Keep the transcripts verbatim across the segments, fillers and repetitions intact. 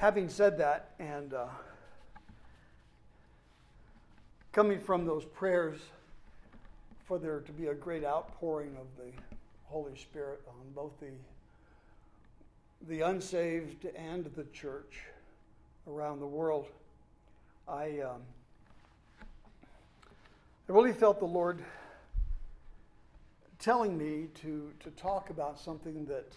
having said that, and uh, coming from those prayers for there to be a great outpouring of the Holy Spirit on both the the unsaved and the church around the world, I um, I really felt the Lord telling me to to talk about something that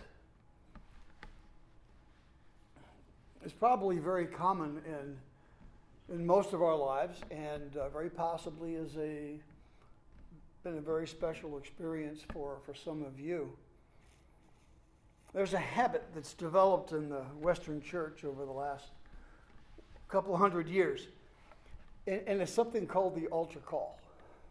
is probably very common in in most of our lives, and uh, very possibly is a been a very special experience for, for some of you. There's a habit that's developed in the Western church over the last couple hundred years, and, and it's something called the altar call.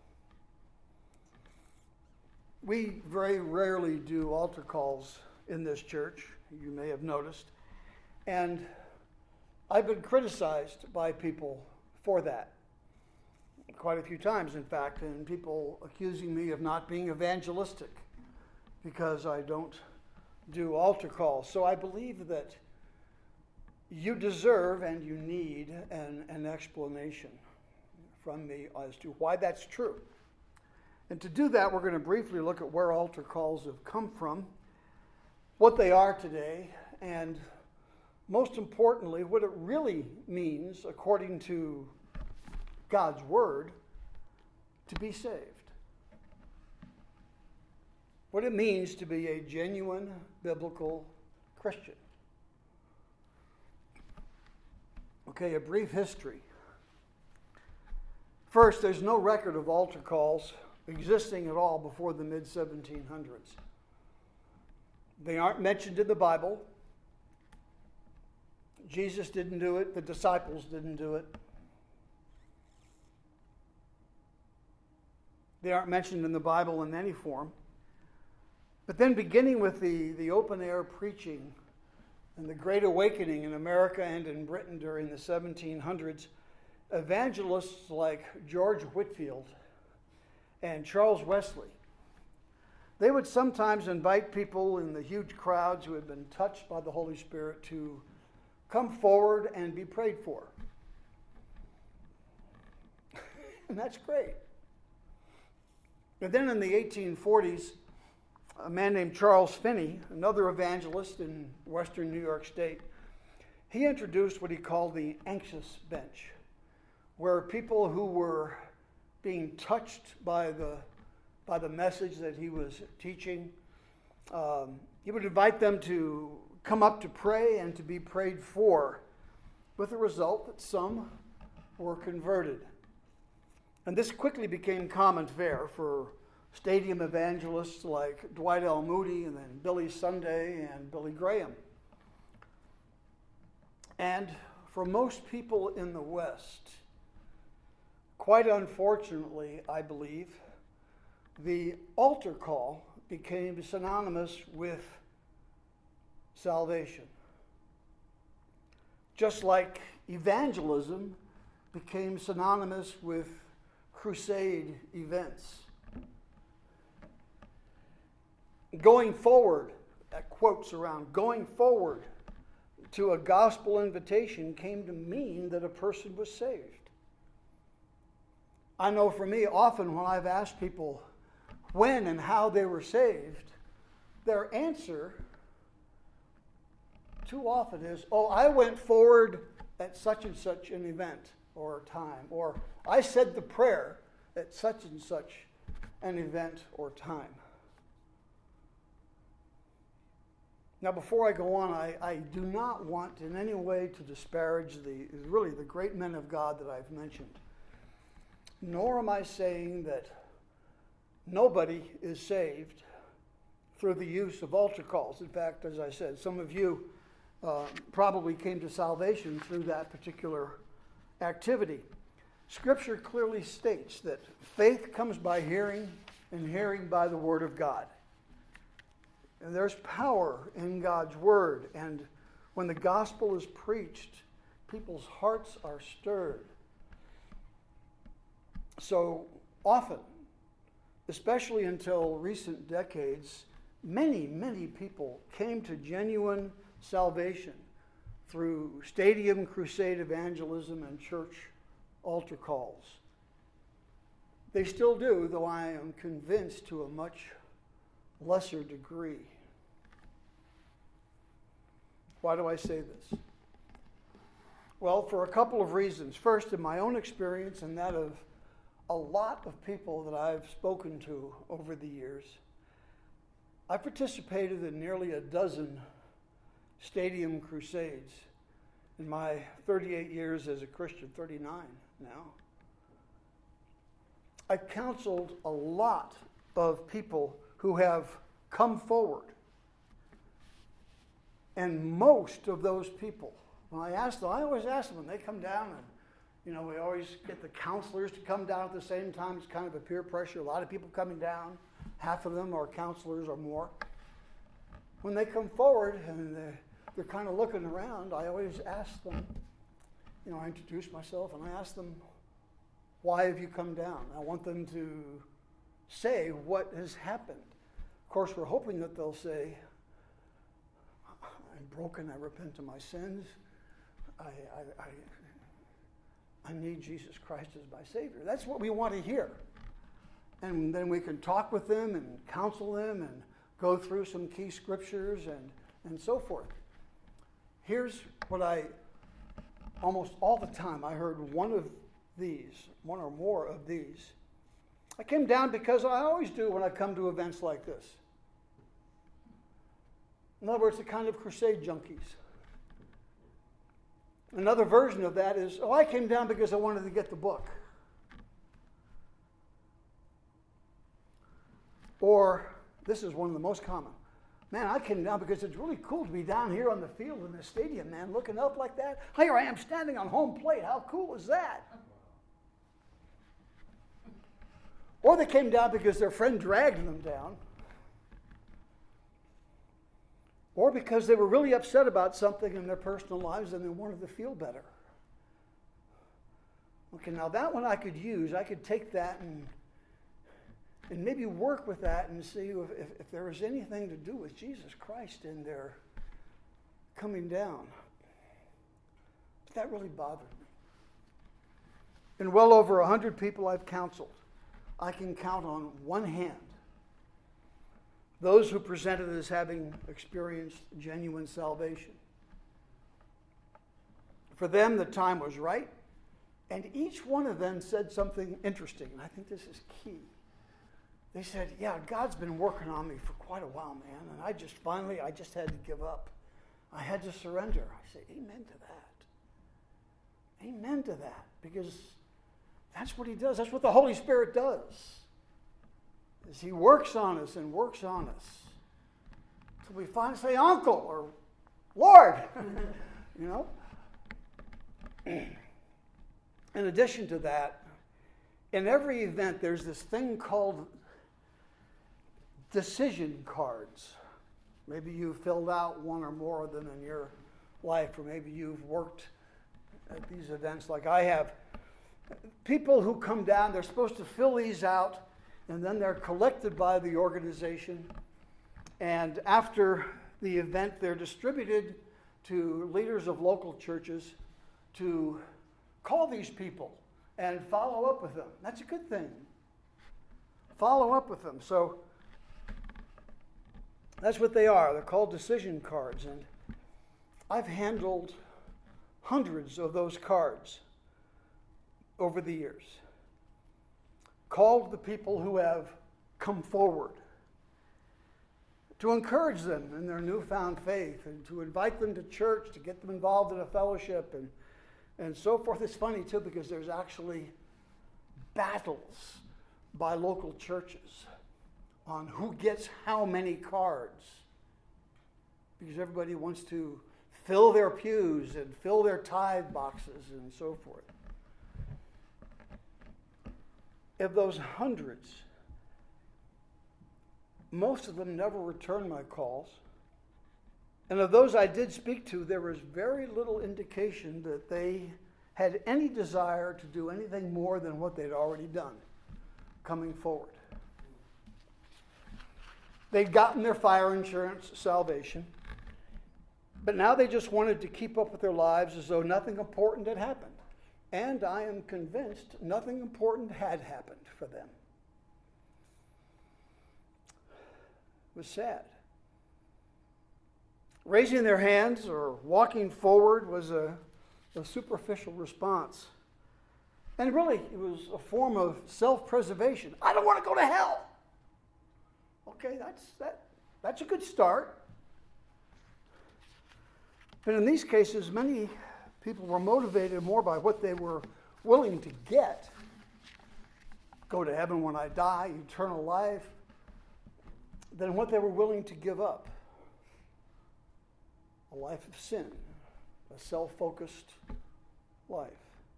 We very rarely do altar calls in this church, you may have noticed, and I've been criticized by people for that. Quite a few times, in fact, and people accusing me of not being evangelistic because I don't do altar calls. So I believe that you deserve and you need an, an explanation from me as to why that's true. And to do that, we're going to briefly look at where altar calls have come from, what they are today, and most importantly, what it really means, according to God's Word, to be saved. What it means to be a genuine biblical Christian. Okay, a brief history. First, there's no record of altar calls existing at all before the mid seventeen hundreds. They aren't mentioned in the Bible. Jesus didn't do it. The disciples didn't do it. They aren't mentioned in the Bible in any form. But then beginning with the, the open-air preaching and the Great Awakening in America and in Britain during the seventeen hundreds, evangelists like George Whitefield and Charles Wesley, they would sometimes invite people in the huge crowds who had been touched by the Holy Spirit to come forward and be prayed for. And that's great. And then in the eighteen forties, a man named Charles Finney, another evangelist in western New York State, he introduced what he called the anxious bench, where people who were being touched by the by the message that he was teaching, um, he would invite them to come up to pray and to be prayed for, with the result that some were converted. And this quickly became common fare for stadium evangelists like Dwight L. Moody and then Billy Sunday and Billy Graham. And for most people in the West, quite unfortunately, I believe, the altar call became synonymous with salvation. Just like evangelism became synonymous with crusade events. Going forward, that quotes around, going forward to a gospel invitation came to mean that a person was saved. I know for me, often when I've asked people when and how they were saved, their answer too often is, oh, I went forward at such and such an event or time, or I said the prayer at such and such an event or time. Now, before I go on, I, I do not want in any way to disparage the really the great men of God that I've mentioned. Nor am I saying that nobody is saved through the use of altar calls. In fact, as I said, some of you uh, probably came to salvation through that particular activity. Scripture clearly states that faith comes by hearing, and hearing by the Word of God. And there's power in God's Word, and when the gospel is preached, people's hearts are stirred. So often, especially until recent decades, many, many people came to genuine salvation through stadium crusade evangelism and church altar calls. They still do, though I am convinced to a much lesser degree. Why do I say this? Well, for a couple of reasons. First, in my own experience and that of a lot of people that I've spoken to over the years, I participated in nearly a dozen stadium crusades in my thirty-eight years as a Christian, thirty-nine now. I've counseled a lot of people who have come forward. And most of those people, when I ask them, I always ask them when they come down, and you know, we always get the counselors to come down at the same time. It's kind of a peer pressure. A lot of people coming down. Half of them are counselors or more. When they come forward and they're, they're kind of looking around, I always ask them, you know, I introduce myself and I ask them, why have you come down? I want them to say what has happened. Of course, we're hoping that they'll say, I'm broken, I repent of my sins, I, I, I, I need Jesus Christ as my Savior. That's what we want to hear. And then we can talk with them and counsel them and go through some key scriptures and, and so forth. Here's what I, almost all the time, I heard one of these, one or more of these. I came down because I always do when I come to events like this. In other words, the kind of crusade junkies. Another version of that is, oh, I came down because I wanted to get the book. Or, this is one of the most common. Man, I came down because it's really cool to be down here on the field in the stadium, man, looking up like that. Here I am standing on home plate. How cool is that? Or they came down because their friend dragged them down. Or because they were really upset about something in their personal lives and they wanted to feel better. Okay, now that one I could use. I could take that and, and maybe work with that and see if, if, if there was anything to do with Jesus Christ in their coming down. But that really bothered me. In well over one hundred people I've counseled, I can count on one hand those who presented as having experienced genuine salvation. For them, the time was right, and each one of them said something interesting, and I think this is key. They said, yeah, God's been working on me for quite a while, man, and I just finally, I just had to give up. I had to surrender. I say, amen to that. Amen to that, because that's what he does. That's what the Holy Spirit does. Is he works on us and works on us until we finally say, Uncle or Lord, you know. In addition to that, in every event, there's this thing called decision cards. Maybe you've filled out one or more of them in your life, or maybe you've worked at these events like I have. People who come down, they're supposed to fill these out, and then they're collected by the organization. And after the event, they're distributed to leaders of local churches to call these people and follow up with them. That's a good thing. Follow up with them. So that's what they are. They're called decision cards. And I've handled hundreds of those cards over the years. Called the people who have come forward to encourage them in their newfound faith and to invite them to church, to get them involved in a fellowship and, and so forth. It's funny, too, because there's actually battles by local churches on who gets how many cards, because everybody wants to fill their pews and fill their tithe boxes and so forth. Of those hundreds, most of them never returned my calls. And of those I did speak to, there was very little indication that they had any desire to do anything more than what they'd already done coming forward. They'd gotten their fire insurance salvation. But now they just wanted to keep up with their lives as though nothing important had happened. And I am convinced nothing important had happened for them. It was sad. Raising their hands or walking forward was a, a superficial response. And really, it was a form of self-preservation. I don't want to go to hell. Okay, that's that. That's a good start. But in these cases, many people were motivated more by what they were willing to get. Go to heaven when I die, eternal life, than what they were willing to give up. A life of sin, a self-focused life.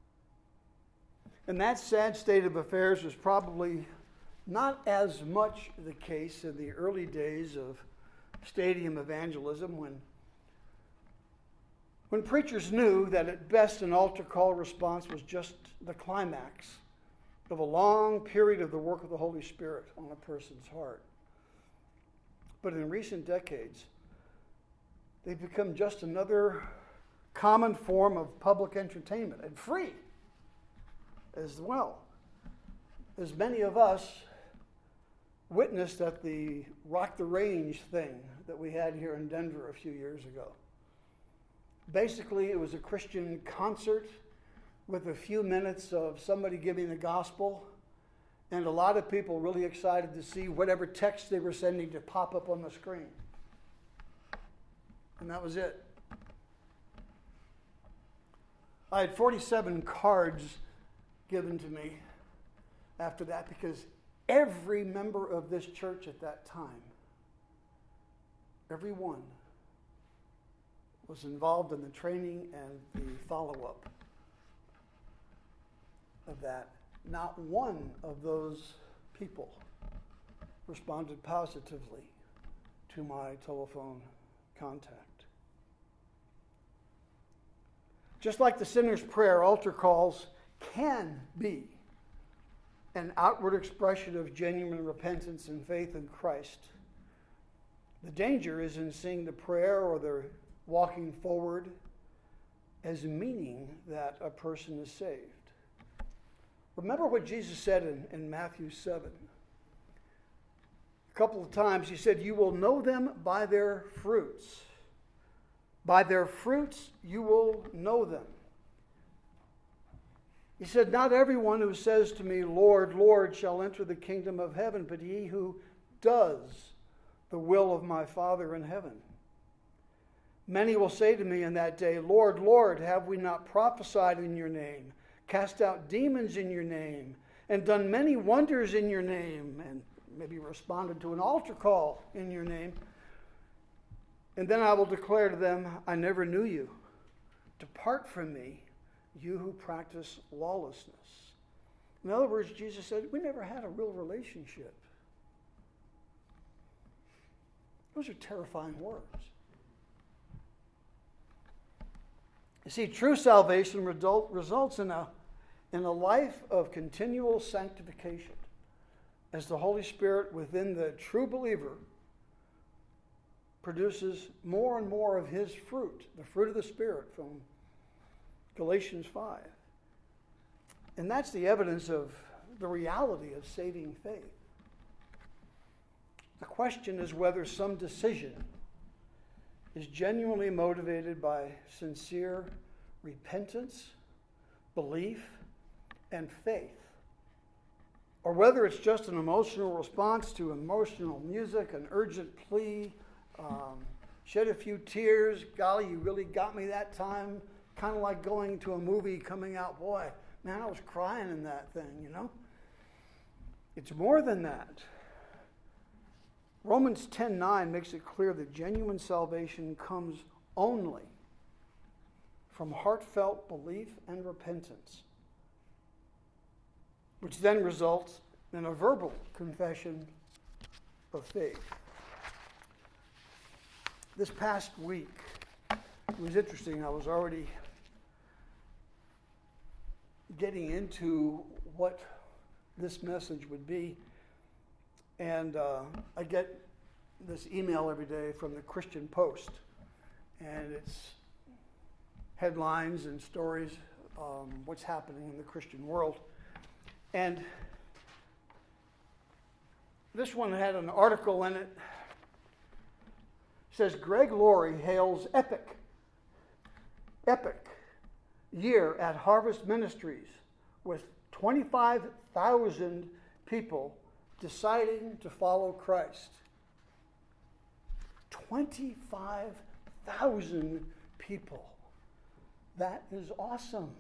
And that sad state of affairs was probably not as much the case in the early days of stadium evangelism when, when preachers knew that at best an altar call response was just the climax of a long period of the work of the Holy Spirit on a person's heart. But in recent decades, they've become just another common form of public entertainment, and free as well. As many of us witnessed at the Rock the Range thing that we had here in Denver a few years ago. Basically, it was a Christian concert with a few minutes of somebody giving the gospel, and a lot of people really excited to see whatever text they were sending to pop up on the screen. And that was it. I had forty-seven cards given to me after that because every member of this church at that time, every one, was involved in the training and the follow-up of that. Not one of those people responded positively to my telephone contact. Just like the sinner's prayer, altar calls can be an outward expression of genuine repentance and faith in Christ. The danger is in seeing the prayer or the walking forward as meaning that a person is saved. Remember what Jesus said in, in Matthew seven. A couple of times he said, "You will know them by their fruits. By their fruits you will know them." He said, "Not everyone who says to me, 'Lord, Lord,' shall enter the kingdom of heaven, but he who does the will of my Father in heaven. Many will say to me in that day, 'Lord, Lord, have we not prophesied in your name, cast out demons in your name, and done many wonders in your name,' and maybe responded to an altar call in your name? And then I will declare to them, 'I never knew you. Depart from me, you who practice lawlessness.'" In other words, Jesus said, we never had a real relationship. Those are terrifying words. You see, true salvation result, results in a, in a life of continual sanctification as the Holy Spirit within the true believer produces more and more of his fruit, the fruit of the Spirit from Galatians five. And that's the evidence of the reality of saving faith. The question is whether some decision is genuinely motivated by sincere repentance, belief, and faith, or whether it's just an emotional response to emotional music, an urgent plea, um, shed a few tears, golly, you really got me that time, kind of like going to a movie coming out, boy, man, I was crying in that thing, you know? It's more than that. Romans ten nine makes it clear that genuine salvation comes only from heartfelt belief and repentance, which then results in a verbal confession of faith. This past week, it was interesting. I was already getting into what this message would be. And uh, I get this email every day from the Christian Post. and it's headlines and stories, um, what's happening in the Christian world. And this one had an article in it. It says, Greg Laurie hails epic, epic year at Harvest Ministries with twenty-five thousand people deciding to follow Christ. twenty-five thousand people. That is awesome,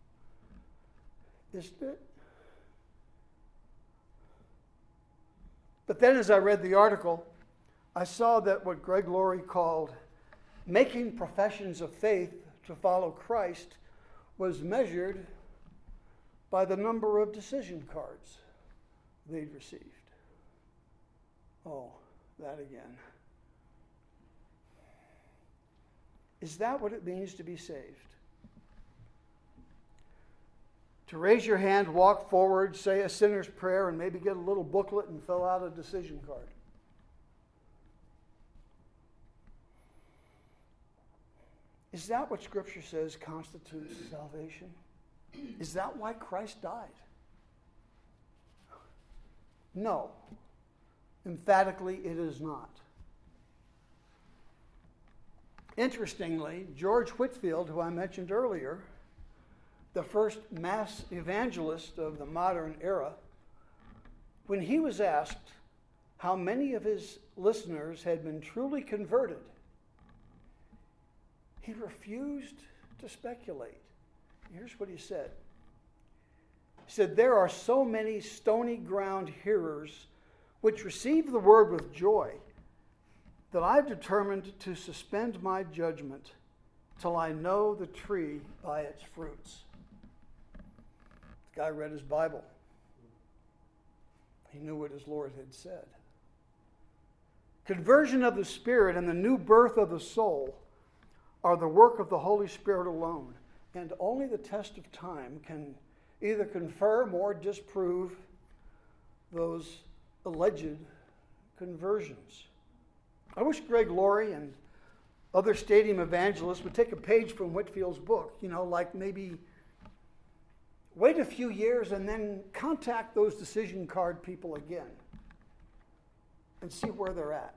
isn't it? But then as I read the article, I saw that what Greg Laurie called making professions of faith to follow Christ was measured by the number of decision cards they'd received. Oh, that again. Is that what it means to be saved? To raise your hand, walk forward, say a sinner's prayer, and maybe get a little booklet and fill out a decision card. Is that what Scripture says constitutes salvation? Is that why Christ died? No. Emphatically, it is not. Interestingly, George Whitefield, who I mentioned earlier, the first mass evangelist of the modern era, when he was asked how many of his listeners had been truly converted, he refused to speculate. Here's what he said. He said, there are so many stony ground hearers which receive the word with joy that I've determined to suspend my judgment till I know the tree by its fruits. The guy read his Bible. He knew what his Lord had said. Conversion of the Spirit and the new birth of the soul are the work of the Holy Spirit alone, and only the test of time can either confirm or disprove those alleged conversions. I wish Greg Laurie and other stadium evangelists would take a page from Whitefield's book, you know, like maybe wait a few years and then contact those decision card people again and see where they're at,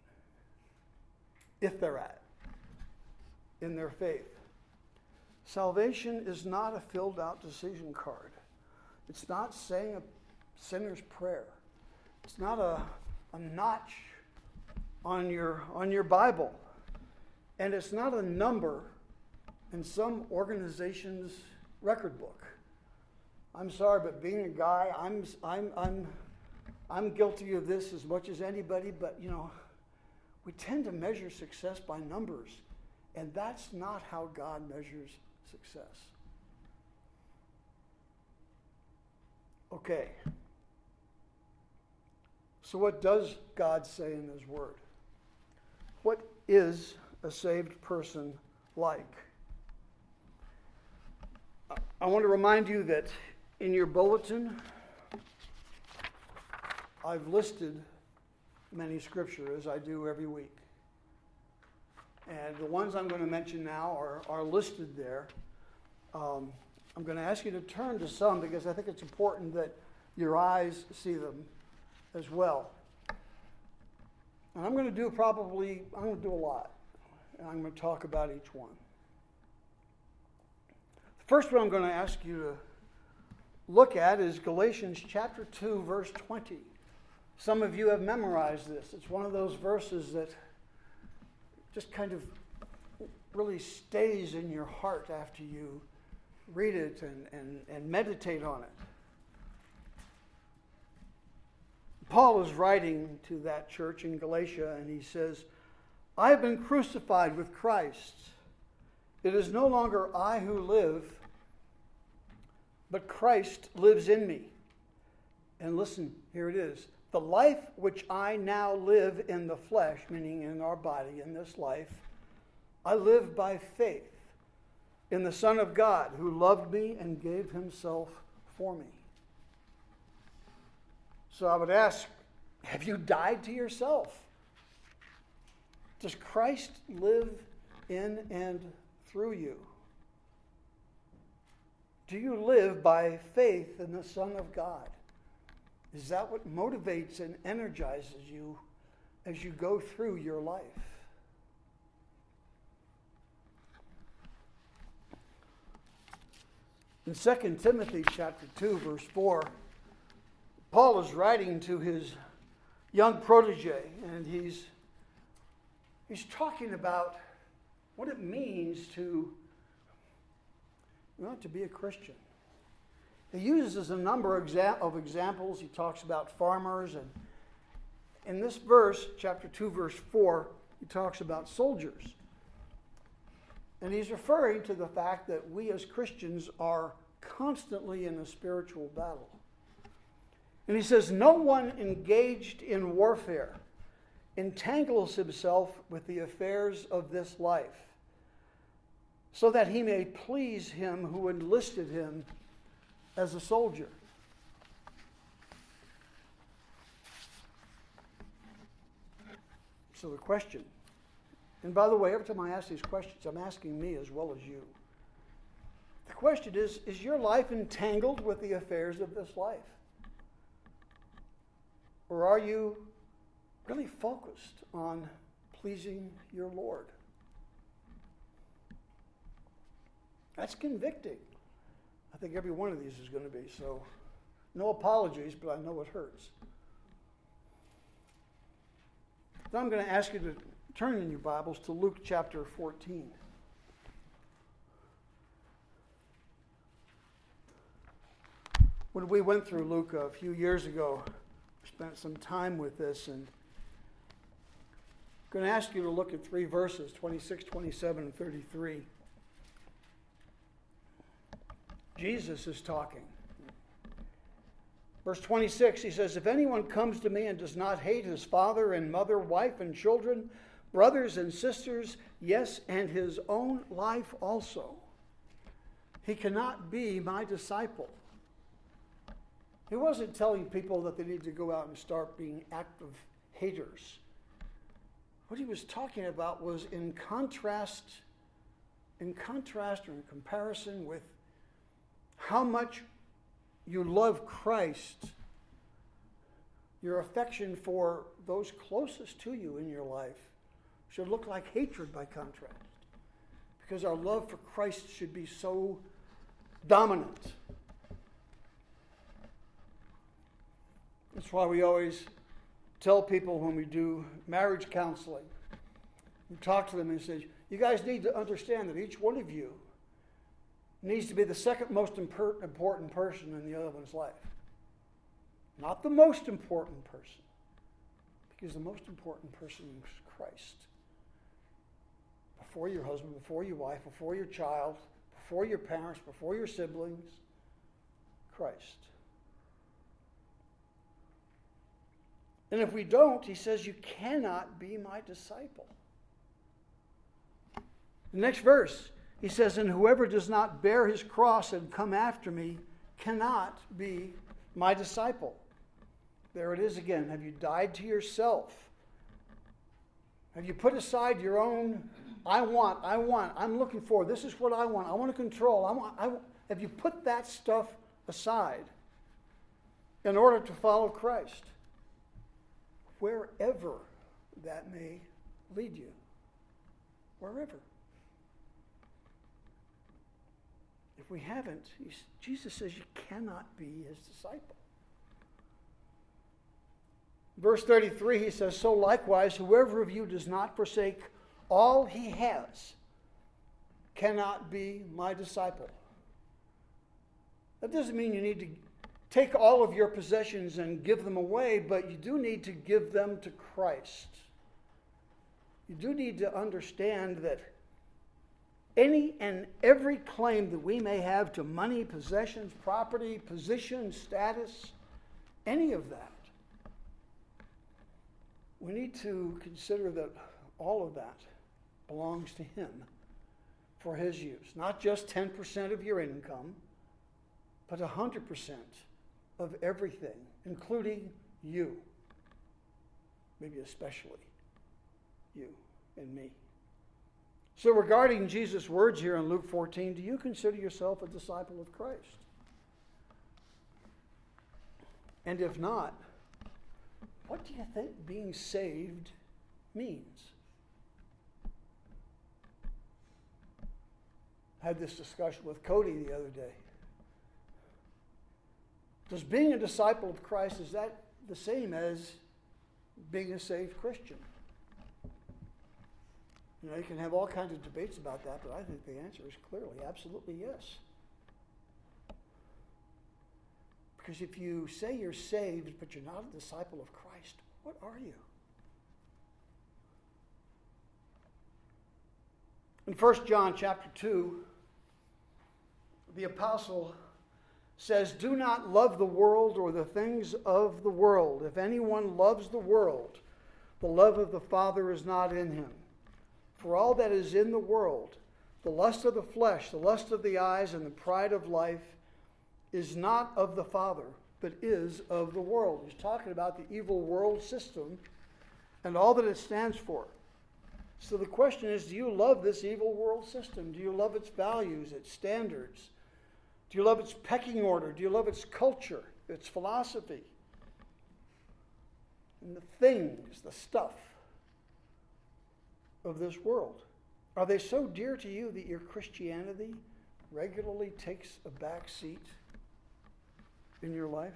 if they're at, in their faith. Salvation is not a filled out decision card. It's not saying a sinner's prayer. It's not a, a notch on your, on your Bible. And it's not a number in some organization's record book. I'm sorry, but being a guy, I'm, I'm, I'm, I'm guilty of this as much as anybody, but you know, we tend to measure success by numbers, and that's not how God measures success. Okay. So what does God say in His Word? What is a saved person like? I want to remind you that in your bulletin, I've listed many scriptures, as I do every week. And the ones I'm going to mention now are, are listed there. Um, I'm going to ask you to turn to some because I think it's important that your eyes see them as well. And I'm going to do probably, I'm going to do a lot. And I'm going to talk about each one. The first one I'm going to ask you to look at is Galatians chapter two, verse twenty. Some of you have memorized this. It's one of those verses that just kind of really stays in your heart after you read it and, and, and meditate on it. Paul is writing to that church in Galatia, and he says, I have been crucified with Christ. It is no longer I who live, but Christ lives in me. And listen, here it is. The life which I now live in the flesh, meaning in our body, in this life, I live by faith in the Son of God who loved me and gave himself for me. So I would ask, have you died to yourself? Does Christ live in and through you? Do you live by faith in the Son of God? Is that what motivates and energizes you as you go through your life? In Second Timothy chapter two, verse four, Paul is writing to his young protege, and he's, he's talking about what it means to, you know, to be a Christian. He uses a number of, exa- of examples. He talks about farmers, and in this verse, chapter two, verse four, he talks about soldiers. And he's referring to the fact that we as Christians are constantly in a spiritual battle. And he says, no one engaged in warfare entangles himself with the affairs of this life, so that he may please him who enlisted him as a soldier. So the question, and by the way, every time I ask these questions, I'm asking me as well as you. The question is, is your life entangled with the affairs of this life? Or are you really focused on pleasing your Lord? That's convicting. I think every one of these is going to be, so no apologies, but I know it hurts. Now I'm going to ask you to turn in your Bibles to Luke chapter fourteen. When we went through Luke a few years ago, we spent some time with this, and I'm going to ask you to look at three verses, twenty-six, twenty-seven, and thirty-three. Jesus is talking. Verse twenty-six, he says, if anyone comes to me and does not hate his father and mother, wife and children, brothers and sisters, yes, and his own life also, he cannot be my disciple. He wasn't telling people that they need to go out and start being active haters. What he was talking about was in contrast, in contrast or in comparison with how much you love Christ, your affection for those closest to you in your life should look like hatred by contrast. Because our love for Christ should be so dominant. That's why we always tell people when we do marriage counseling, we talk to them and say, you guys need to understand that each one of you needs to be the second most imper- important person in the other one's life. Not the most important person, because the most important person is Christ. Before your husband, before your wife, before your child, before your parents, before your siblings, Christ. And if we don't, he says, you cannot be my disciple. The next verse, he says, and whoever does not bear his cross and come after me cannot be my disciple. There it is again. Have you died to yourself? Have you put aside your own, I want, I want, I'm looking for, this is what I want, I want to control, I want, I want. Have you put that stuff aside in order to follow Christ? Wherever that may lead you. Wherever. If we haven't, Jesus says you cannot be his disciple. Verse thirty-three, he says, so likewise, whoever of you does not forsake all he has cannot be my disciple. That doesn't mean you need to take all of your possessions and give them away, but you do need to give them to Christ. You do need to understand that any and every claim that we may have to money, possessions, property, position, status, any of that, we need to consider that all of that belongs to him for his use. Not just ten percent of your income, but one hundred percent of everything, including you. Maybe especially you and me. So regarding Jesus' words here in Luke fourteen, do you consider yourself a disciple of Christ? And if not, what do you think being saved means? I had this discussion with Cody the other day. Does being a disciple of Christ, is that the same as being a saved Christian? You know, you can have all kinds of debates about that, but I think the answer is clearly, absolutely yes. Because if you say you're saved, but you're not a disciple of Christ, what are you? In First John chapter two, the apostle says, "Do not love the world or the things of the world. If anyone loves the world, the love of the Father is not in him. For all that is in the world, the lust of the flesh, the lust of the eyes, and the pride of life, is not of the Father, but is of the world." He's talking about the evil world system and all that it stands for. So the question is, do you love this evil world system? Do you love its values, its standards? Do you love its pecking order? Do you love its culture, its philosophy? And the things, the stuff of this world. Are they so dear to you that your Christianity regularly takes a back seat in your life?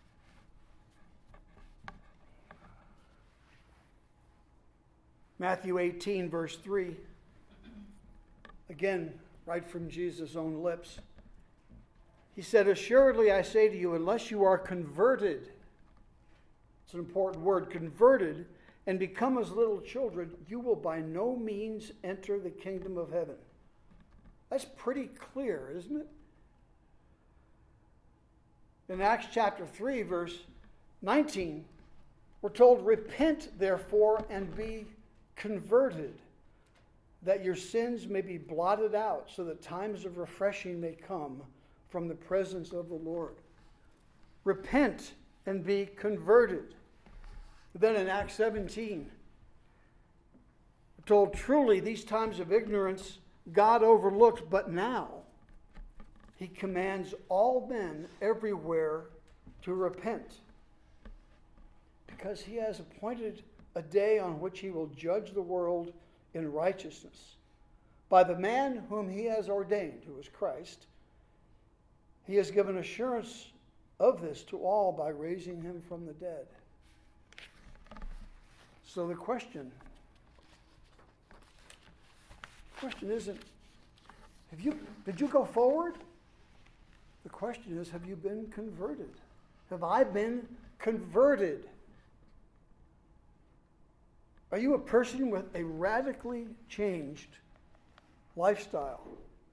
Matthew eighteen, verse three. Again, right from Jesus' own lips. He said, "Assuredly I say to you, unless you are converted," it's an important word, converted, "and become as little children, you will by no means enter the kingdom of heaven." That's pretty clear, isn't it? In Acts chapter three, verse nineteen, we're told, "Repent, therefore, and be converted, that your sins may be blotted out, so that times of refreshing may come from the presence of the Lord." Repent and be converted. Then in Acts seventeen, we're told, "Truly these times of ignorance God overlooked, but now he commands all men everywhere to repent, because he has appointed a day on which he will judge the world in righteousness by the man whom he has ordained, who is Christ. He has given assurance of this to all by raising him from the dead." So the question, the question isn't, have you, did you go forward? The question is, have you been converted? Have I been converted? Are you a person with a radically changed lifestyle?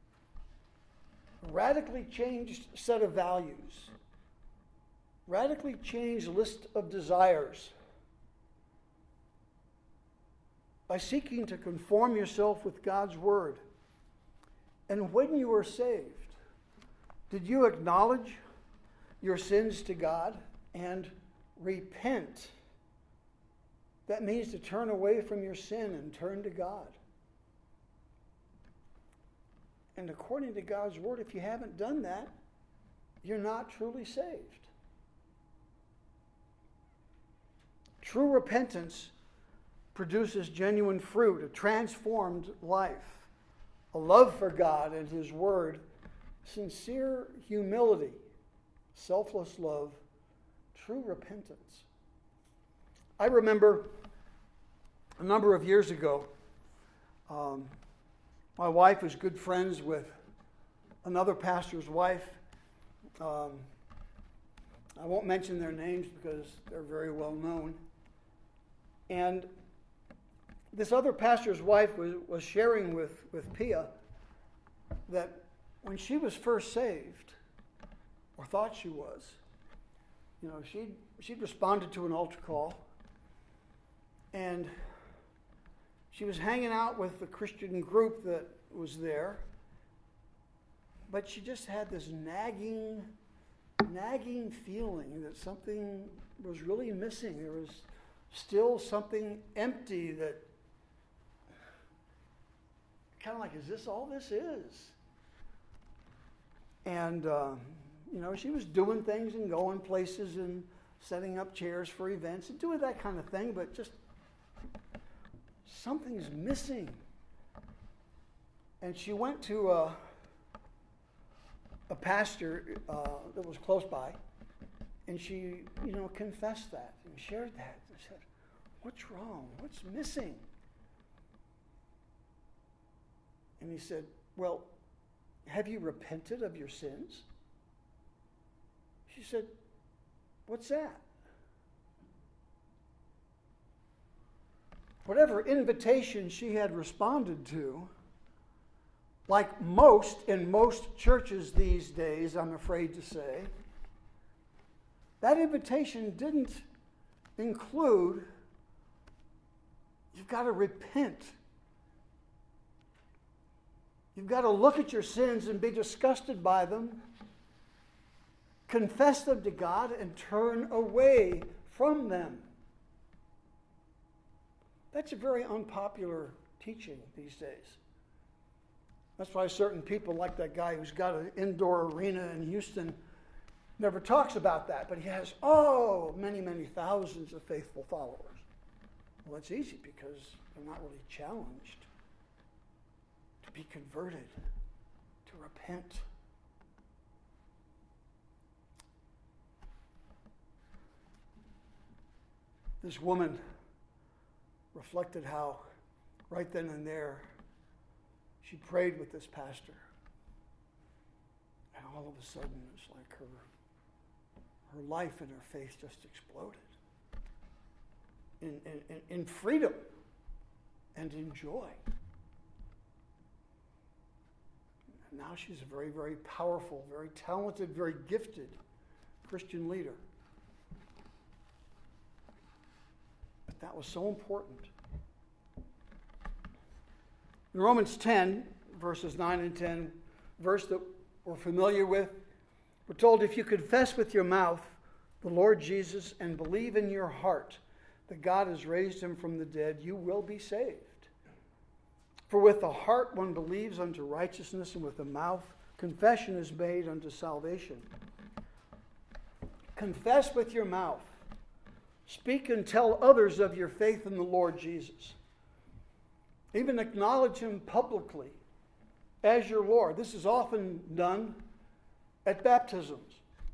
A radically changed set of values? Radically changed list of desires? By seeking to conform yourself with God's Word. And when you were saved, did you acknowledge your sins to God and repent? That means to turn away from your sin and turn to God. And according to God's Word, if you haven't done that, you're not truly saved. True repentance produces genuine fruit, a transformed life, a love for God and His Word, sincere humility, selfless love, true repentance. I remember a number of years ago, um, my wife was good friends with another pastor's wife. Um, I won't mention their names because they're very well known. And this other pastor's wife was, was sharing with, with Pia that when she was first saved, or thought she was, you know, she'd, she'd responded to an altar call, and she was hanging out with the Christian group that was there, but she just had this nagging, nagging feeling that something was really missing. There was still something empty that kind of like, is this all this is? And, uh, you know, she was doing things and going places and setting up chairs for events and doing that kind of thing, but just something's missing. And she went to a, a pastor uh, that was close by, and she, you know, confessed that and shared that. And said, what's wrong? What's missing? And he said, well, have you repented of your sins? She said, what's that? Whatever invitation she had responded to, like most in most churches these days, I'm afraid to say, that invitation didn't include, you've got to repent. You've got to look at your sins and be disgusted by them, confess them to God, and turn away from them. That's a very unpopular teaching these days. That's why certain people, like that guy who's got an indoor arena in Houston, never talks about that, but he has, oh, many, many thousands of faithful followers. Well, that's easy because they're not really challenged to be converted, to repent. This woman reflected how right then and there she prayed with this pastor. And all of a sudden it's like her, her life and her faith just exploded. In, in, in freedom and in joy. And now she's a very, very powerful, very talented, very gifted Christian leader. But that was so important. In Romans ten, verses nine and ten, verse that we're familiar with, we're told, if you confess with your mouth the Lord Jesus and believe in your heart that God has raised him from the dead, you will be saved. For with the heart one believes unto righteousness, and with the mouth confession is made unto salvation. Confess with your mouth. Speak and tell others of your faith in the Lord Jesus. Even acknowledge him publicly as your Lord. This is often done at baptisms.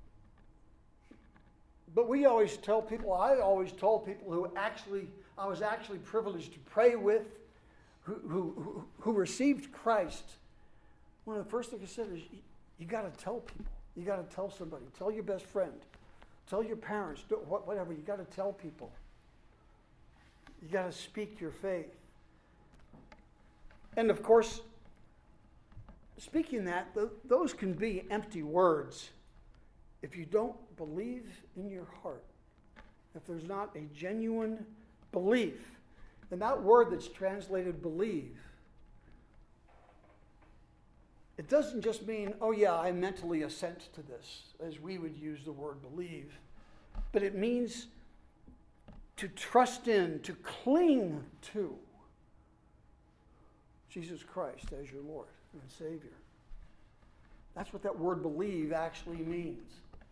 But we always tell people, I always told people who actually, I was actually privileged to pray with, who, who, who received Christ. One of the first things I said is, you, you got to tell people. You got to tell somebody. Tell your best friend. Tell your parents. Do, whatever. You got to tell people. You got to speak your faith. And of course, speaking that, th- those can be empty words. If you don't believe in your heart, if there's not a genuine belief, and that word that's translated believe, it doesn't just mean, oh yeah, I mentally assent to this, as we would use the word believe, but it means to trust in, to cling to Jesus Christ as your Lord and Savior. That's what that word believe actually means.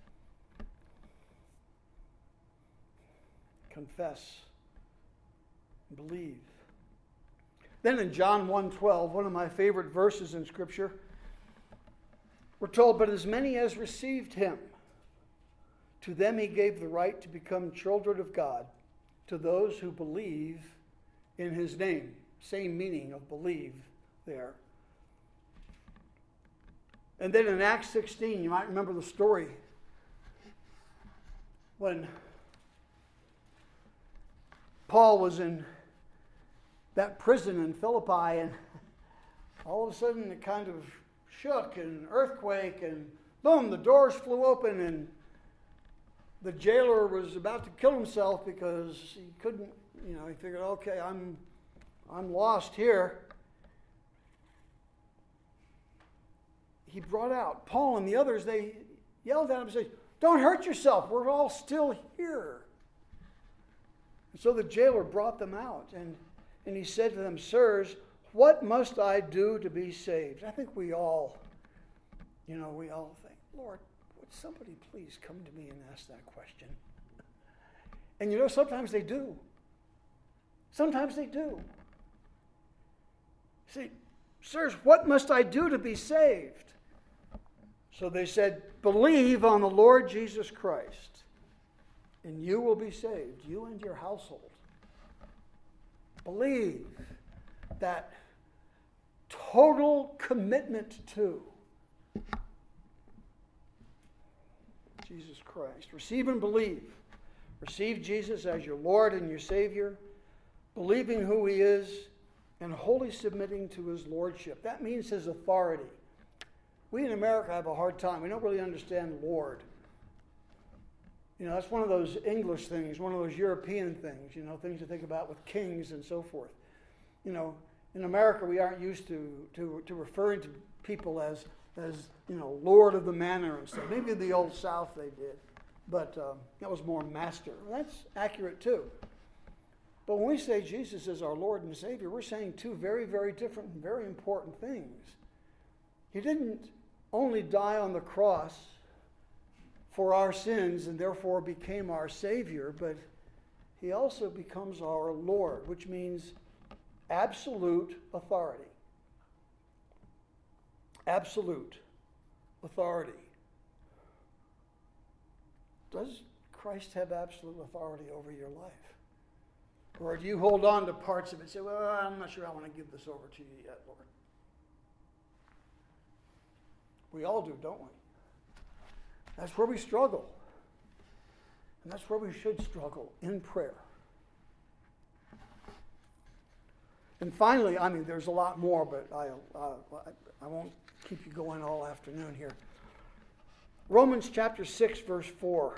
Confess, believe. Then in John one twelve, one of my favorite verses in Scripture, we're told, but as many as received him, to them he gave the right to become children of God, to those who believe in his name. Same meaning of believe there. And then in Acts sixteen, you might remember the story when Paul was in that prison in Philippi, and all of a sudden it kind of shook, and earthquake, and boom, the doors flew open, and the jailer was about to kill himself because he couldn't, you know, he figured, okay, I'm I'm lost here. He brought out Paul and the others, they yelled at him and said, don't hurt yourself, we're all still here. And so the jailer brought them out, and, and he said to them, sirs, what must I do to be saved? I think we all, you know, we all think, Lord, would somebody please come to me and ask that question? And you know, sometimes they do. Sometimes they do. See, sirs, what must I do to be saved? So they said, believe on the Lord Jesus Christ, and you will be saved, you and your household. Believe. That total commitment to Jesus Christ. Receive and believe. Receive Jesus as your Lord and your Savior, believing who He is, and wholly submitting to His Lordship. That means His authority. We in America have a hard time. We don't really understand Lord. You know, that's one of those English things, one of those European things, you know, things to think about with kings and so forth. You know, in America, we aren't used to, to, to referring to people as, as, you know, Lord of the Manor and stuff. Maybe in the Old South they did, but um, that was more master. That's accurate too. But when we say Jesus is our Lord and Savior, we're saying two very, very different and very important things. He didn't only die on the cross for our sins and therefore became our Savior, but He also becomes our Lord, which means absolute authority. Absolute authority. Does Christ have absolute authority over your life? Or do you hold on to parts of it and say, well, I'm not sure I want to give this over to you yet, Lord? We all do, don't we? That's where we struggle. And that's where we should struggle, in prayer. And finally, I mean, there's a lot more, but I, uh, I won't keep you going all afternoon here. Romans chapter six, verse four.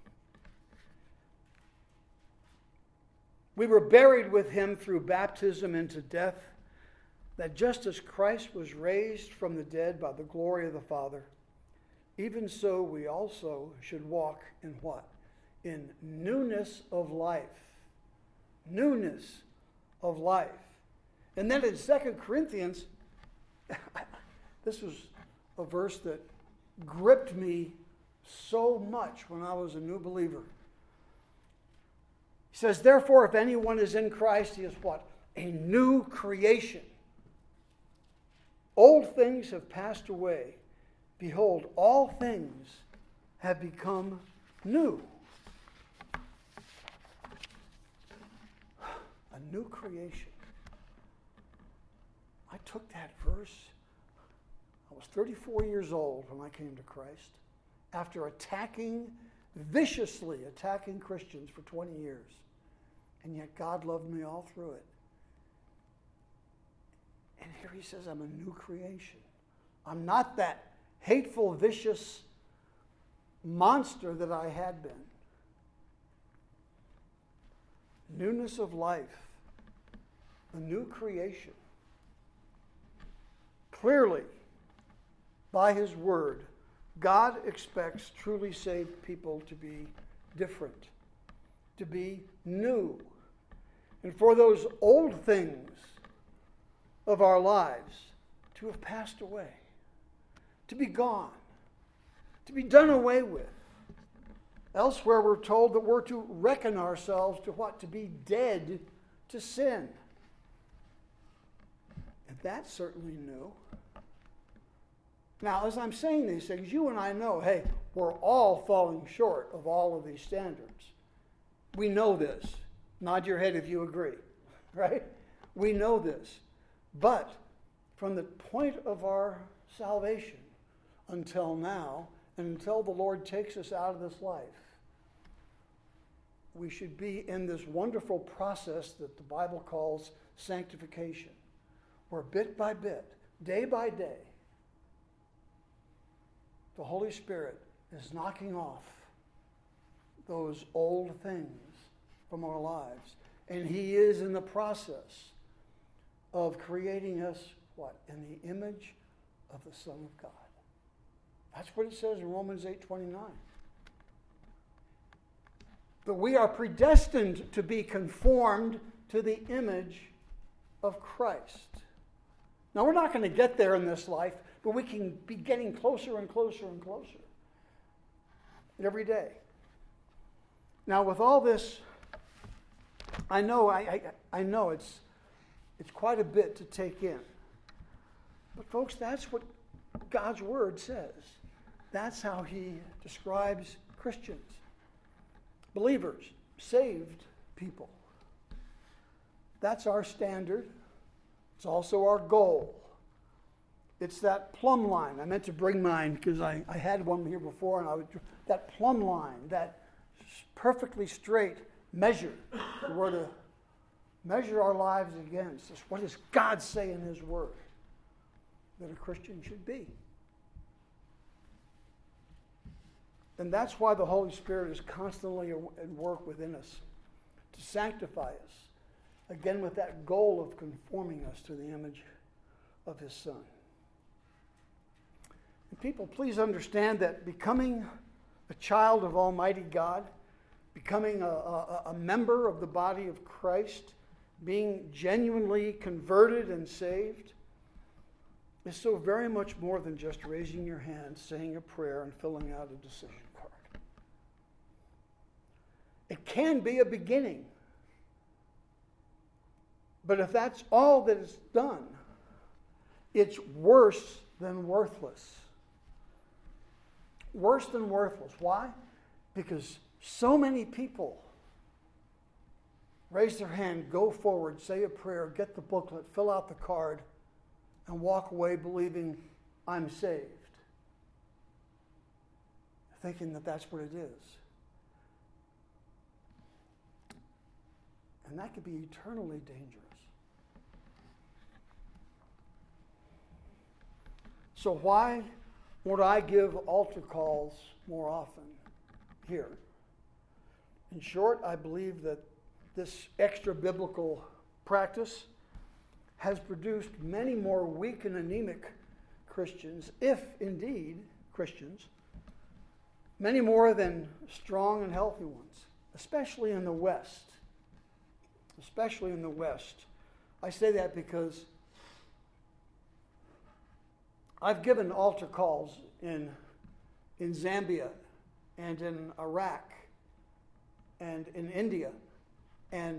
We were buried with Him through baptism into death, that just as Christ was raised from the dead by the glory of the Father, even so we also should walk in what? In newness of life. Newness of life. And then in Second Corinthians, this was a verse that gripped me so much when I was a new believer. He says, therefore, if anyone is in Christ, he is what? A new creation. Old things have passed away. Behold, all things have become new. A new creation. I took that verse. I was thirty-four years old when I came to Christ, after attacking, viciously attacking Christians for twenty years. And yet God loved me all through it. And here He says, I'm a new creation. I'm not that hateful, vicious monster that I had been. Newness of life. A new creation. Clearly, by His Word, God expects truly saved people to be different, to be new. And for those old things of our lives to have passed away, to be gone, to be done away with. Elsewhere we're told that we're to reckon ourselves to what? To be dead to sin. And that's certainly new. Now, as I'm saying these things, you and I know, hey, we're all falling short of all of these standards. We know this. Nod your head if you agree, right? We know this. But from the point of our salvation until now, and until the Lord takes us out of this life, we should be in this wonderful process that the Bible calls sanctification, where bit by bit, day by day, the Holy Spirit is knocking off those old things from our lives. And He is in the process of creating us, what? In the image of the Son of God. That's what it says in Romans eight twenty-nine. That we are predestined to be conformed to the image of Christ. Now, we're not going to get there in this life, but we can be getting closer and closer and closer every day. Now, with all this, I know I, I, I know it's it's quite a bit to take in. But folks, that's what God's Word says. That's how He describes Christians, believers, saved people. That's our standard. It's also our goal. It's that plumb line. I meant to bring mine because I, I had one here before, and I would that plumb line, that perfectly straight measure. We're to measure our lives against this. What does God say in His Word that a Christian should be? And that's why the Holy Spirit is constantly at work within us to sanctify us, again with that goal of conforming us to the image of His Son. And people, please understand that becoming a child of Almighty God, becoming a, a, a member of the body of Christ, being genuinely converted and saved, is so very much more than just raising your hand, saying a prayer, and filling out a decision card. It can be a beginning. But if that's all that is done, it's worse than worthless. Worse than worthless. Why? Because so many people raise their hand, go forward, say a prayer, get the booklet, fill out the card, and walk away believing I'm saved, thinking that that's what it is. And that could be eternally dangerous. So why would I give altar calls more often here? In short, I believe that this extra biblical practice has produced many more weak and anemic Christians, if indeed Christians, many more than strong and healthy ones, especially in the West. Especially in the West. I say that because I've given altar calls in, in Zambia and in Iraq and in India, and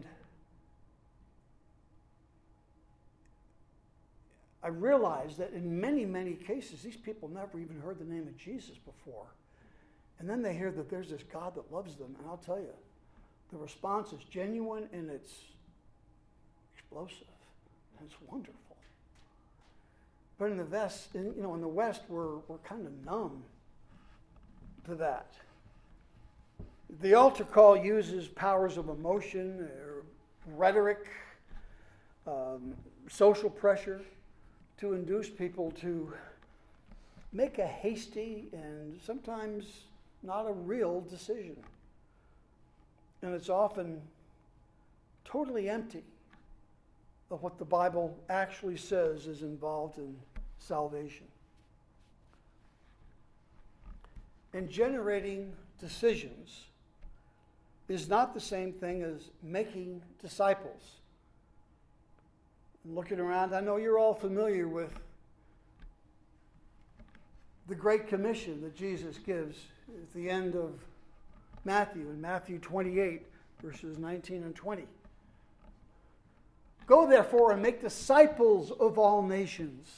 I realized that in many, many cases, these people never even heard the name of Jesus before. And then they hear that there's this God that loves them, and I'll tell you, the response is genuine and it's explosive, and it's wonderful. But in the West, in, you know, in the West, we're we're kind of numb to that. The altar call uses powers of emotion, uh, rhetoric, um, social pressure to induce people to make a hasty and sometimes not a real decision. And it's often totally empty of what the Bible actually says is involved in salvation. And generating decisions is not the same thing as making disciples. And looking around, I know you're all familiar with the Great Commission that Jesus gives at the end of Matthew, in Matthew twenty-eight, verses nineteen and twenty. Go therefore and make disciples of all nations.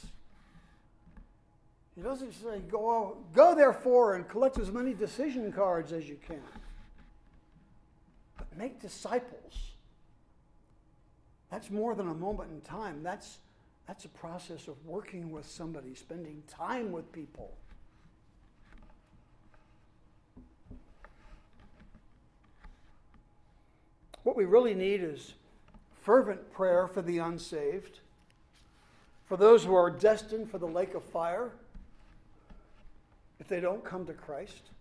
He doesn't say go, go therefore and collect as many decision cards as you can. But make disciples. That's more than a moment in time. That's, that's a process of working with somebody, spending time with people. What we really need is fervent prayer for the unsaved, for those who are destined for the lake of fire if they don't come to Christ.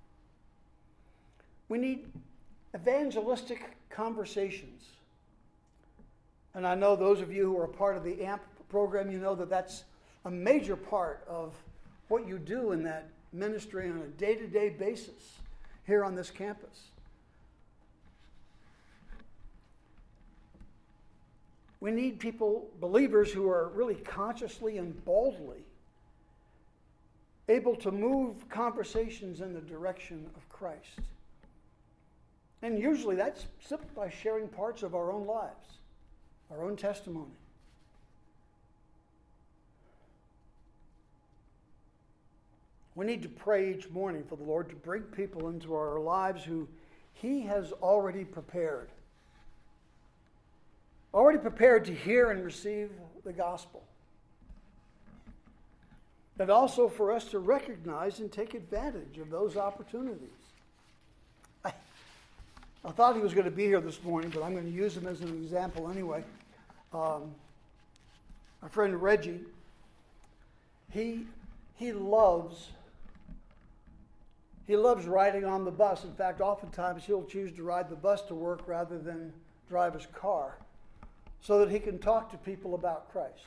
We need evangelistic conversations. And I know those of you who are part of the A M P program, you know that that's a major part of what you do in that ministry on a day-to-day basis here on this campus. We need people, believers, who are really consciously and boldly able to move conversations in the direction of Christ. And usually that's simply by sharing parts of our own lives, our own testimony. We need to pray each morning for the Lord to bring people into our lives who He has already prepared. Already prepared to hear and receive the gospel. And also for us to recognize and take advantage of those opportunities. I, I thought he was going to be here this morning, but I'm going to use him as an example anyway. Um, my friend Reggie, he he loves he loves riding on the bus. In fact, oftentimes he'll choose to ride the bus to work rather than drive his car, so that he can talk to people about Christ.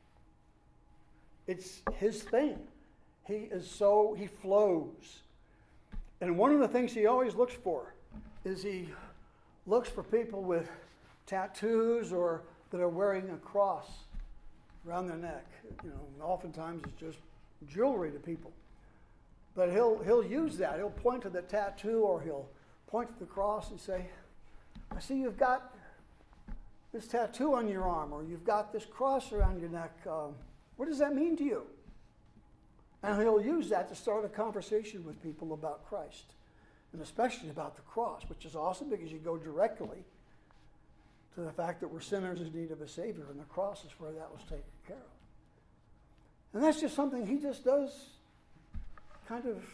It's his thing. He is so, he flows. And one of the things he always looks for is he looks for people with tattoos or that are wearing a cross around their neck. You know, and oftentimes it's just jewelry to people. But he'll he'll use that. He'll point to the tattoo or he'll point to the cross and say, I see you've got this tattoo on your arm, or you've got this cross around your neck. Um, what does that mean to you? And he'll use that to start a conversation with people about Christ, and especially about the cross, which is awesome because you go directly to the fact that we're sinners in need of a Savior, and the cross is where that was taken care of. And that's just something he just does kind of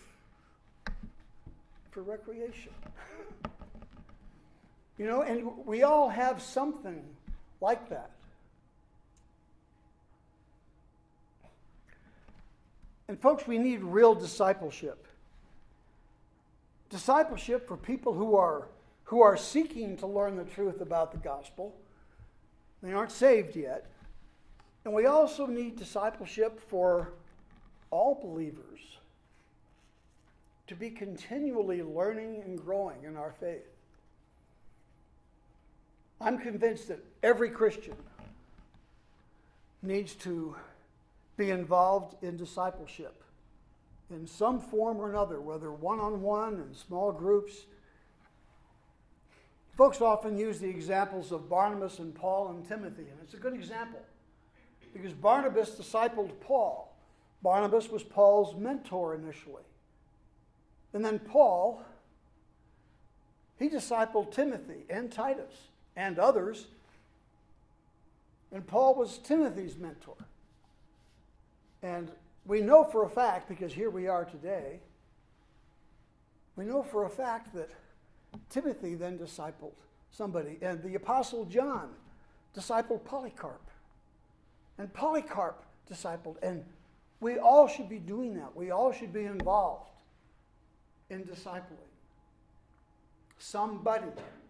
for recreation. You know, and we all have something like that. And folks, we need real discipleship. Discipleship for people who are who are seeking to learn the truth about the gospel. They aren't saved yet. And we also need discipleship for all believers to be continually learning and growing in our faith. I'm convinced that every Christian needs to be involved in discipleship in some form or another, whether one-on-one and small groups. Folks often use the examples of Barnabas and Paul and Timothy, and it's a good example because Barnabas discipled Paul. Barnabas was Paul's mentor initially. And then Paul, he discipled Timothy and Titus and others. And Paul was Timothy's mentor. And we know for a fact, because here we are today, we know for a fact that Timothy then discipled somebody. And the Apostle John discipled Polycarp. And Polycarp discipled. And we all should be doing that. We all should be involved in discipling somebody.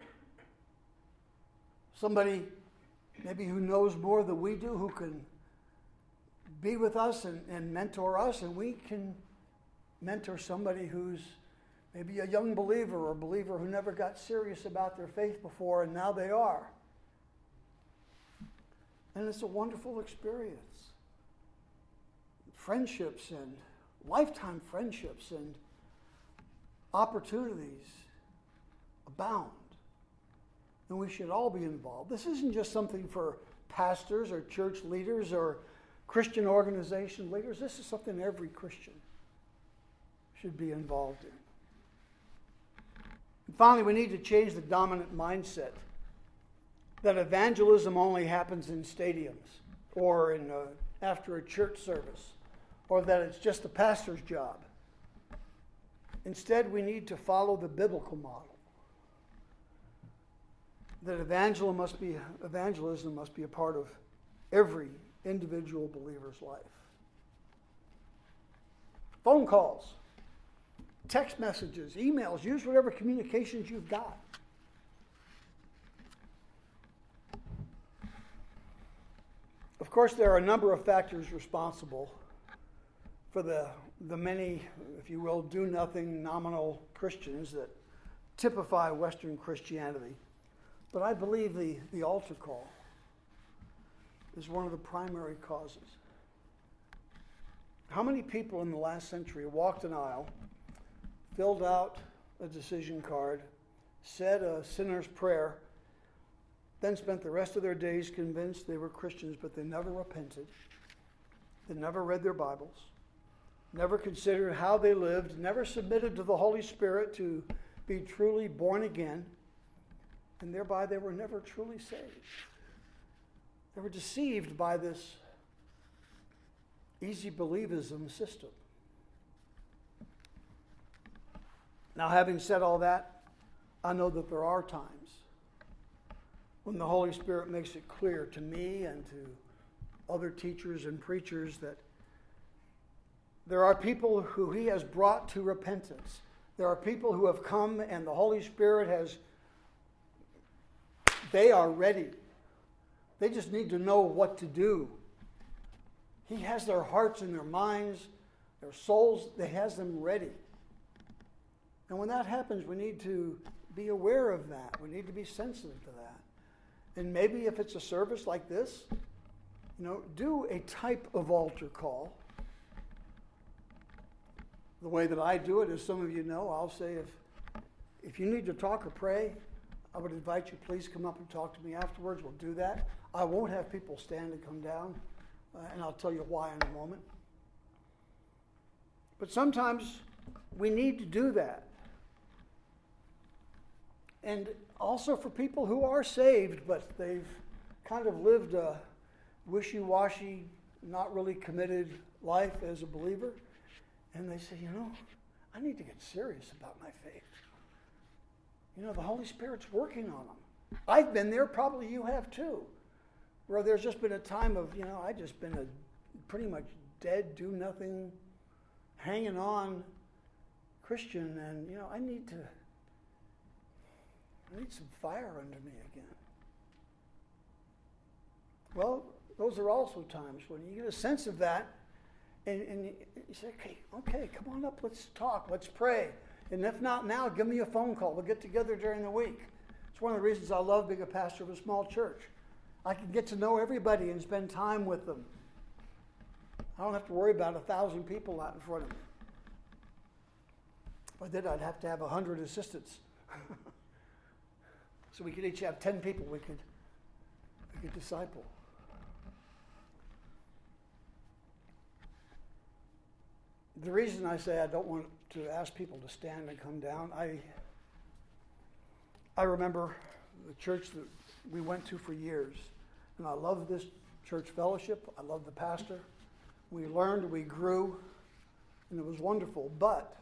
Somebody maybe who knows more than we do, who can be with us and, and mentor us, and we can mentor somebody who's maybe a young believer or a believer who never got serious about their faith before, and now they are. And it's a wonderful experience. Friendships and lifetime friendships and opportunities abound. And we should all be involved. This isn't just something for pastors or church leaders or Christian organization leaders. This is something every Christian should be involved in. And finally, we need to change the dominant mindset that evangelism only happens in stadiums or in a, after a church service, or that it's just the pastor's job. Instead, we need to follow the biblical model. That evangelism must be, evangelism must be a part of every individual believer's life. Phone calls, text messages, emails, use whatever communications you've got. Of course, there are a number of factors responsible for the, the many, if you will, do-nothing nominal Christians that typify Western Christianity. But I believe the, the altar call is one of the primary causes. How many people in the last century walked an aisle, filled out a decision card, said a sinner's prayer, then spent the rest of their days convinced they were Christians, but they never repented, they never read their Bibles, never considered how they lived, never submitted to the Holy Spirit to be truly born again, and thereby they were never truly saved. They were deceived by this easy believism system. Now, having said all that, I know that there are times when the Holy Spirit makes it clear to me and to other teachers and preachers that there are people who He has brought to repentance. There are people who have come and the Holy Spirit has, they are ready. They just need to know what to do. He has their hearts and their minds, their souls, He has them ready. And when that happens, we need to be aware of that. We need to be sensitive to that. And maybe if it's a service like this, you know, do a type of altar call. The way that I do it, as some of you know, I'll say if if you need to talk or pray, I would invite you, please come up and talk to me afterwards. We'll do that. I won't have people stand and come down, uh, and I'll tell you why in a moment. But sometimes we need to do that. And also for people who are saved, but they've kind of lived a wishy-washy, not really committed life as a believer, and they say, you know, I need to get serious about my faith. You know, the Holy Spirit's working on them. I've been there, probably you have too, where there's just been a time of, you know, I've just been a pretty much dead, do nothing, hanging on Christian, and, you know, I need to, I need some fire under me again. Well, those are also times when you get a sense of that, and, and you say, okay, okay, come on up, let's talk, let's pray. And if not now, give me a phone call. We'll get together during the week. It's one of the reasons I love being a pastor of a small church. I can get to know everybody and spend time with them. I don't have to worry about a thousand people out in front of me. If I did, I'd have to have a hundred assistants. So we could each have ten people we could, we could disciple. The reason I say I don't want to ask people to stand and come down, I I remember the church that we went to for years, and I love this church fellowship. I love the pastor. We learned, we grew, and it was wonderful. But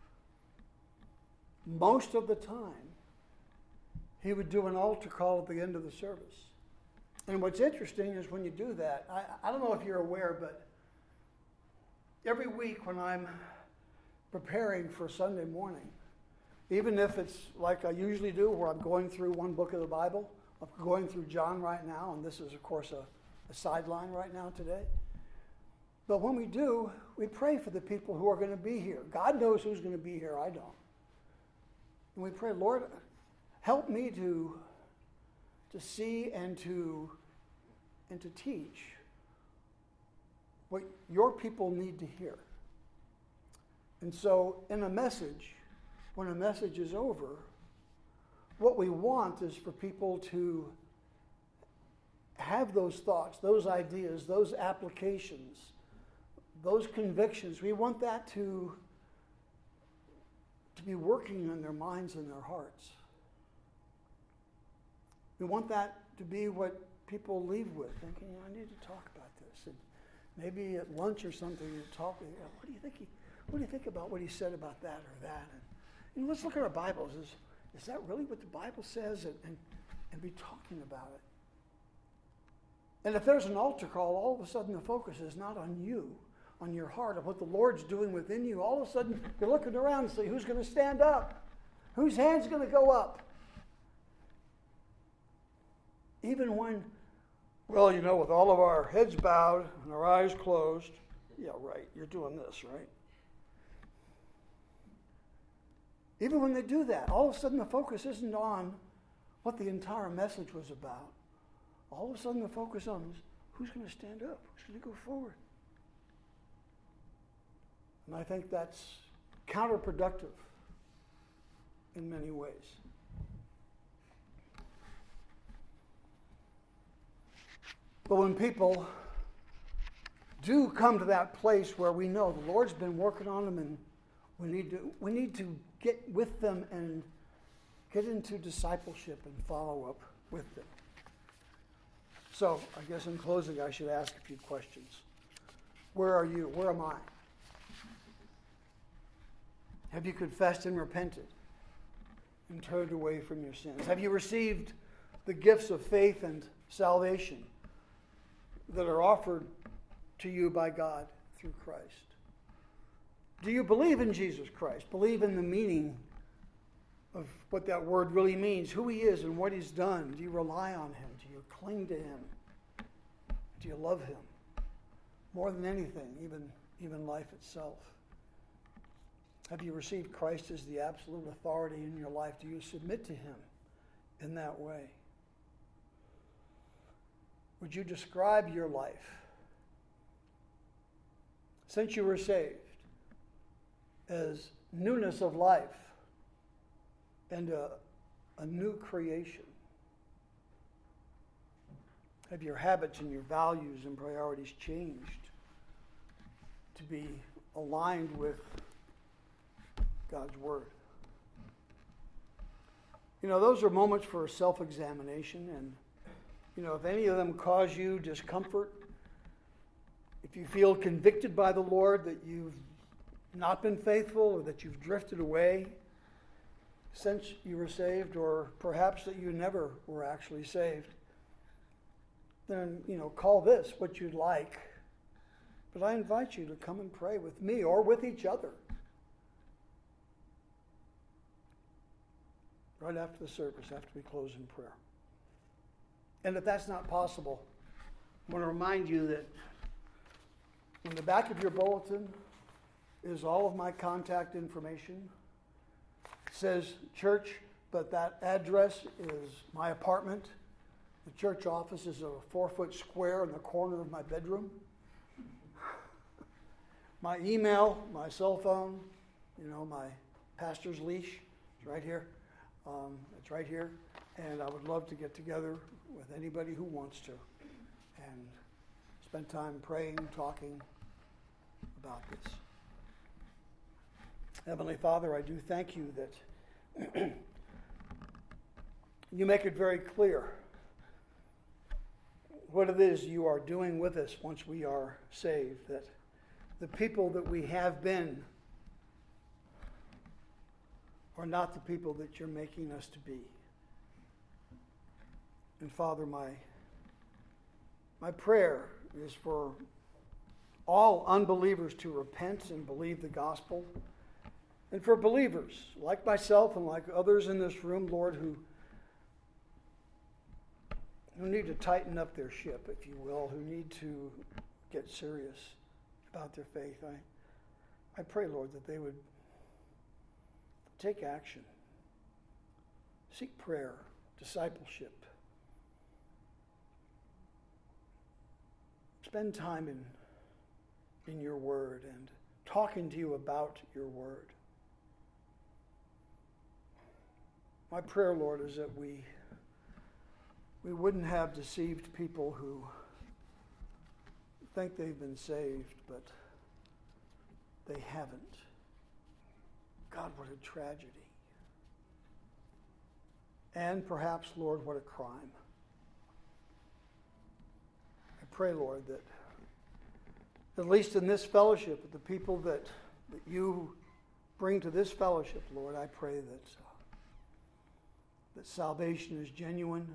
most of the time, he would do an altar call at the end of the service. And what's interesting is when you do that, I, I don't know if you're aware, but every week when I'm preparing for Sunday morning, even if it's like I usually do, where I'm going through one book of the Bible, I'm going through John right now, and this is, of course, a, a sideline right now today. But when we do, we pray for the people who are going to be here. God knows who's going to be here, I don't. And we pray, Lord, help me to, to see and to, and to teach what your people need to hear. And so in a message, when a message is over, what we want is for people to have those thoughts, those ideas, those applications, those convictions. We want that to, to be working in their minds and their hearts. We want that to be what people leave with, thinking, I need to talk about this. And maybe at lunch or something, you talk, you know, what do you think he, what do you think about what he said about that or that? And, you know, let's look at our Bibles. Is, is that really what the Bible says? And, and, and be talking about it. And if there's an altar call, all of a sudden the focus is not on you, on your heart, of what the Lord's doing within you. All of a sudden you're looking around and say, who's going to stand up? Whose hand's going to go up? Even when, well, you know, with all of our heads bowed and our eyes closed, yeah, right, you're doing this, right? Even when they do that, all of a sudden the focus isn't on what the entire message was about. All of a sudden the focus on is, who's going to stand up? Who's going to go forward? And I think that's counterproductive in many ways. But when people do come to that place where we know the Lord's been working on them, and we need to we need to get with them and get into discipleship and follow up with them. So I guess in closing I should ask a few questions. Where are you? Where am I? Have you confessed and repented and turned away from your sins? Have you received the gifts of faith and salvation that are offered to you by God through Christ? Do you believe in Jesus Christ? Believe in the meaning of what that word really means, who he is and what he's done? Do you rely on him? Do you cling to him? Do you love him? More than anything, even, even life itself. Have you received Christ as the absolute authority in your life? Do you submit to him in that way? Would you describe your life since you were saved as newness of life and a, a new creation? Have your habits and your values and priorities changed to be aligned with God's Word? You know, those are moments for self-examination, and you know, if any of them cause you discomfort, if you feel convicted by the Lord that you've not been faithful or that you've drifted away since you were saved, or perhaps that you never were actually saved, then, you know, call this what you'd like. But I invite you to come and pray with me or with each other right after the service, after we close in prayer. And if that's not possible, I want to remind you that in the back of your bulletin is all of my contact information. It says church, but that address is my apartment. The church office is a four-foot square in the corner of my bedroom. My email, my cell phone, you know, my pastor's leash is right here. Um, it's right here. And I would love to get together with anybody who wants to and spend time praying, talking about this. Heavenly Father, I do thank you that you make it very clear what it is you are doing with us once we are saved, that the people that we have been are not the people that you're making us to be. And Father, my, my prayer is for all unbelievers to repent and believe the gospel. And for believers, like myself and like others in this room, Lord, who, who need to tighten up their ship, if you will, who need to get serious about their faith, I, I pray, Lord, that they would take action, seek prayer, discipleship, spend time in, in your word and talking to you about your word. My prayer, Lord, is that we we wouldn't have deceived people who think they've been saved, but they haven't. God, what a tragedy. And perhaps, Lord, what a crime. I pray, Lord, that at least in this fellowship, the people that, that you bring to this fellowship, Lord, I pray that, uh, that salvation is genuine,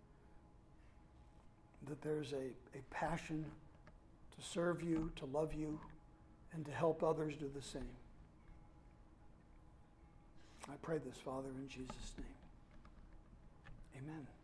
that there's a, a passion to serve you, to love you, and to help others do the same. I pray this, Father, in Jesus' name. Amen.